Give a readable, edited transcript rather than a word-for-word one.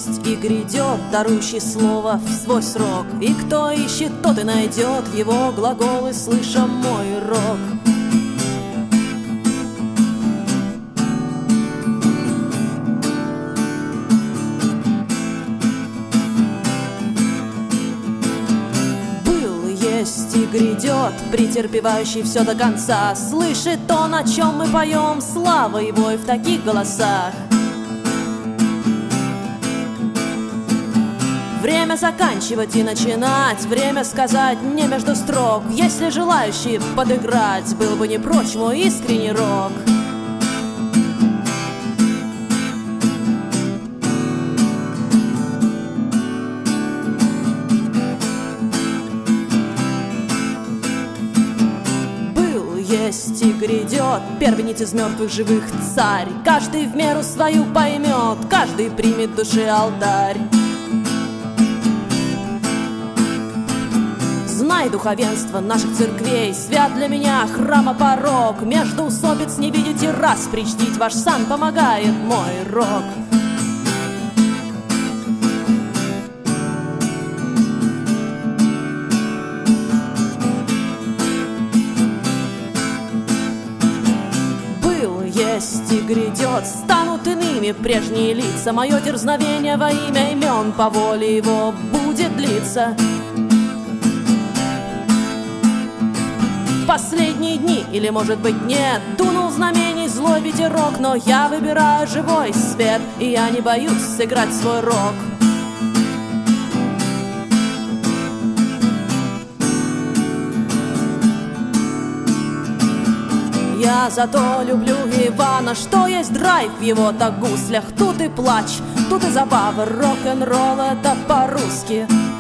есть и грядет, дарующий слово в свой срок. И кто ищет, тот и найдет его глаголы, слыша мой рок. И грядет, претерпевающий все до конца, слышит то, на чем мы поем, слава его и в таких голосах. Время заканчивать и начинать, время сказать не между строк. Если желающий подыграть, был бы не прочь мой искренний рок. Есть и грядет, первенец из мертвых живых царь. Каждый в меру свою поймет, каждый примет души алтарь. Знай духовенство наших церквей, свят для меня храма порог. Между усобиц не видите раз, причтить ваш сан помогает мой рок. Есть и грядет, станут иными прежние лица. Мое дерзновение во имя имен по воле его будет длиться. Последние дни, или может быть нет, дунул знамений злой ветерок, но я выбираю живой свет, и я не боюсь сыграть свой рок. Я зато люблю Ивана, что есть драйв в его-то гуслях. Тут и плач, тут и забава, рок-н-ролл — это по-русски.